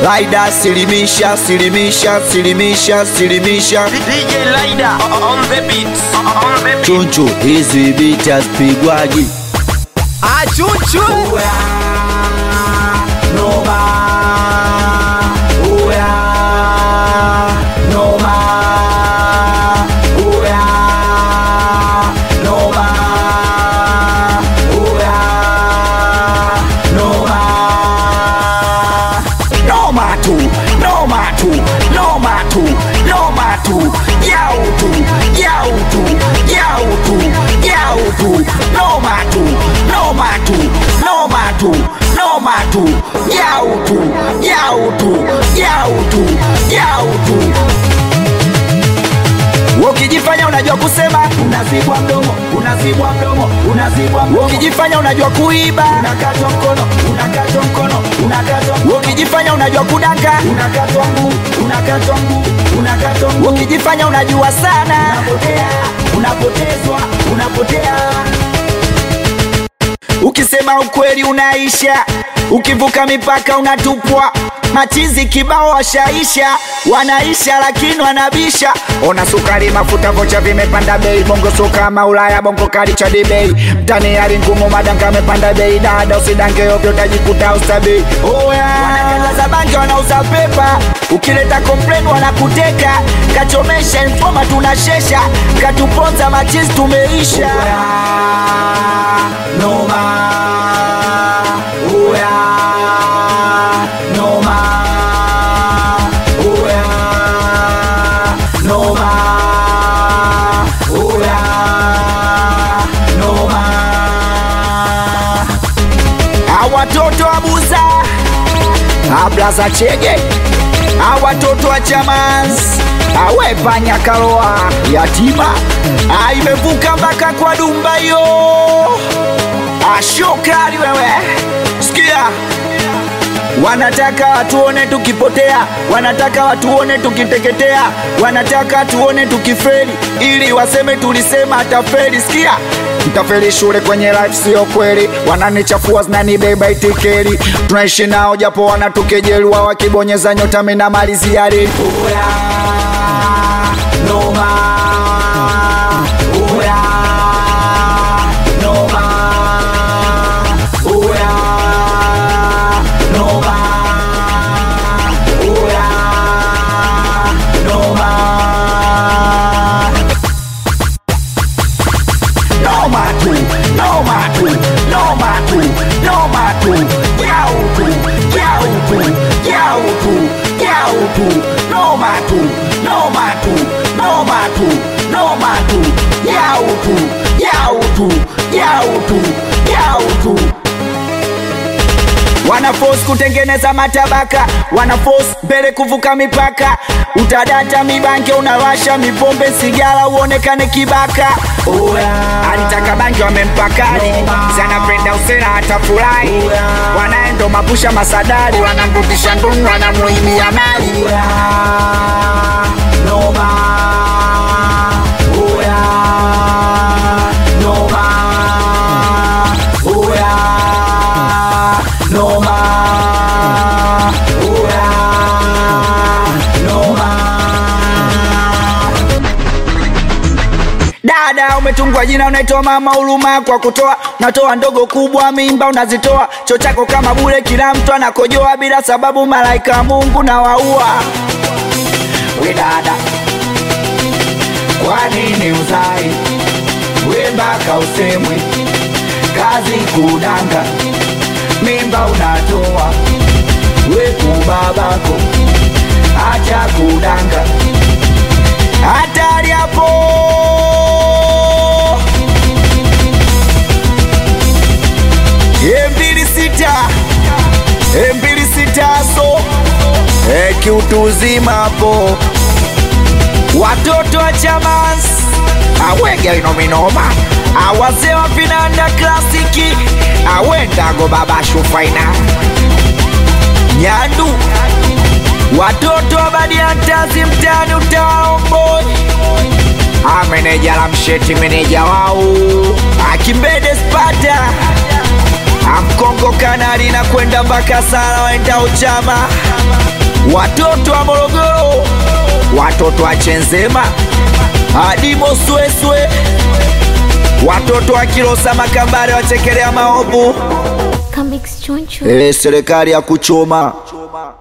Laida silimisha silimisha silimisha silimisha DJ Laida on the beat. Chunchu hizi beat hazipigwaji. Chunchu Ukijifanya unajua kusema unazibwa mdomo, unazibwa mdomo, unazibwa mdomo. Ukijifanya unajua kuiba unakatwa mkono, unakatwa mkono, unakatwa mkono. Ukijifanya unajua kudanga unakatwa mguu, unakatwa mguu, unakatwa mguu. Ukijifanya unajua sana unapotea, unapotezwa, unapotea. Ukisema ukweli unaisha, ukivuka mipaka unatupwa. Machizi kibao washaisha, wanaisha lakini wanabisha. Ona sukari mafuta vocha vimepanda bei. Bongo soka maulaya bongo kali cha dibei. Mtani hali ngumu madanga mepanda bei. Dada usidange ovyo utajikuta ustabei. Wanakata za banki wanauza pepa. Ukileta complain wanakuteka. Kachomesha informa tunashesha. Katuponza machizi tumeisha. Noma watoto abuza ablaza chege, watoto wa chamans awepanya karoa yatima, imevuka mpaka kwa dumba yo. Ashokari wewe, sikia. Wanataka watuone tukipotea, wanataka watuone tukiteketea, wanataka tuone tukifeli ili waseme tulisema atafeli. Sikia, mtafeli shule kwenye life sio kweli. Wananichafua zinanibeba itikeri. Tunaishi nao japo wanatukejeli, wakibonyeza nyota mimi namalizia reli. Noma Wanaforce kutengeneza matabaka, wanaforce mbele kuvuka mipaka. Utadata mibanke unawasha mipombe sigara uonekane kibaka. Alitaka banki wamempakali, zanapenda usera hata furahi. Wanaendo mapusha masadari, wanambutisha ndungu wanamuhimia mali. Noma dada umetungwa jina unaitwa mama huruma. Kwa kutoa natoa ndogo kubwa mimba unazitoa. Cho chako kama bure kila mtu anakojoa bila sababu, malaika Mungu na waua. We dada, kwa nini uzai? We mpaka usemwe kazi kudanga. Mimba unatoa we kubabako, acha kudanga. Hatari hapo. M26 so kiutu uzima hapo. Watoto wa chamans awege inominoma, awazee wa vinanda klasiki, awendago baba shufaina nyandu. Watoto wa badiantazi mtani utawaomboi. Meneja la msheti, meneja wao Akimbede Spata, Amkongo Kanali na kwenda mpaka Sala waenda Uchama, watoto wa Morogoro, watoto wa Chenzema hadi Mosweswe, watoto wa Kilosa Makambare wachekelea maovu. Comics Chunchu. Serikali ya kuchoma.